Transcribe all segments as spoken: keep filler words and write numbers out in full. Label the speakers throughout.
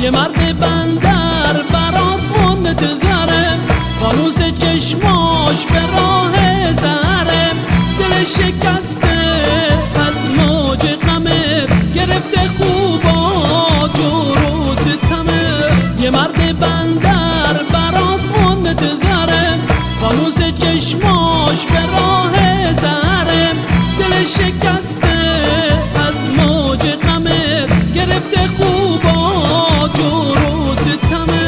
Speaker 1: یه مرد بندر برات منتظره، فانوس چشماش به راه سهره، دل شکسته از موج غمت، گرفته خوبات و ستمه. یه مرد بندر برات منتظره، فانوس چشماش به راه سهره، دل شکسته از موج غمت، گرفته خوبات و ستمه.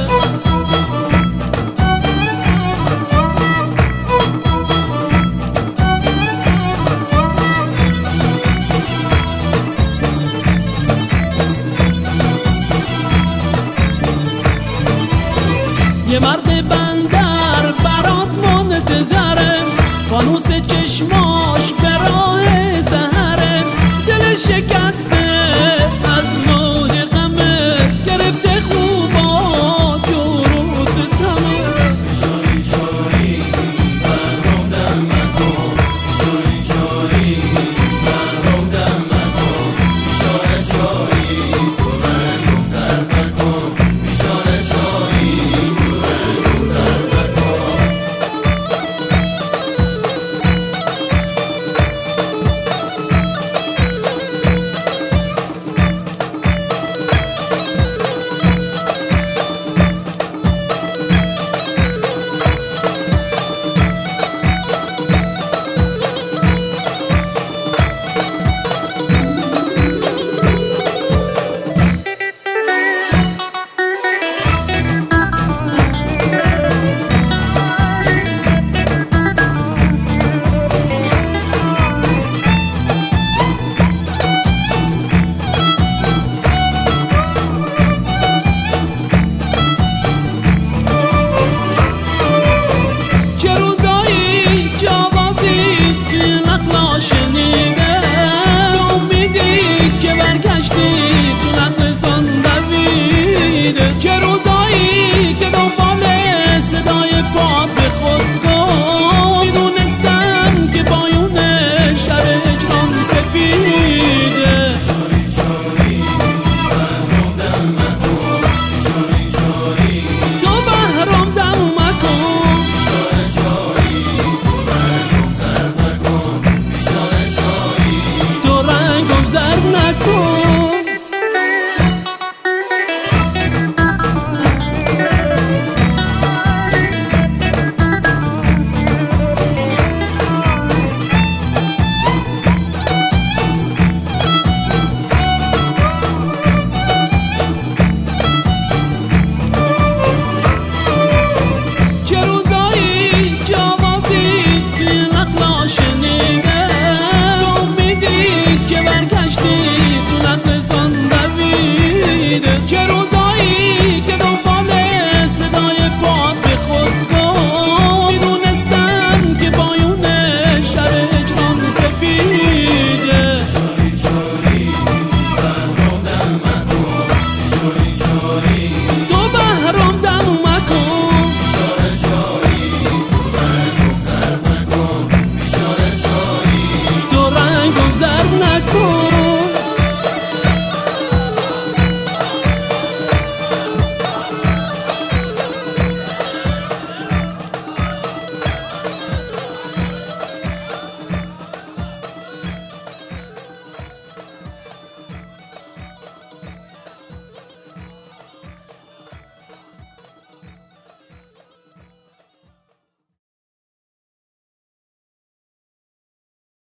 Speaker 1: یه مرد بندر برات منتظره، فانوس چشماش به راه سهره، دل شکسته از موج غمت، گرفته خوبات و ستمه.
Speaker 2: شوری شوری محروم دم مکن، شوری شوری محروم دم مکن، بیچاره شوری تو رنگم زرد مکن، بیچاره شوری تو رنگم زرد مکن.
Speaker 1: شنیده امیدی که برگشتی تو نقلسان دویده، چه روزایی که دنبال صدای پاد به خود گم، میدونستم که پایون شب اجرام سپیده.
Speaker 2: شوری شوری محروم دم مکن، شوری شوری
Speaker 1: تو محروم دم مکن،
Speaker 2: بیچاره شوری تو رنگم زرد مکن، بیچاره شوری
Speaker 1: تو رنگم زرد نکن. چه روزایی جوازی توی نقلا شنیده امیدی که برگشتی تو نقلسان دویده، چه روزایی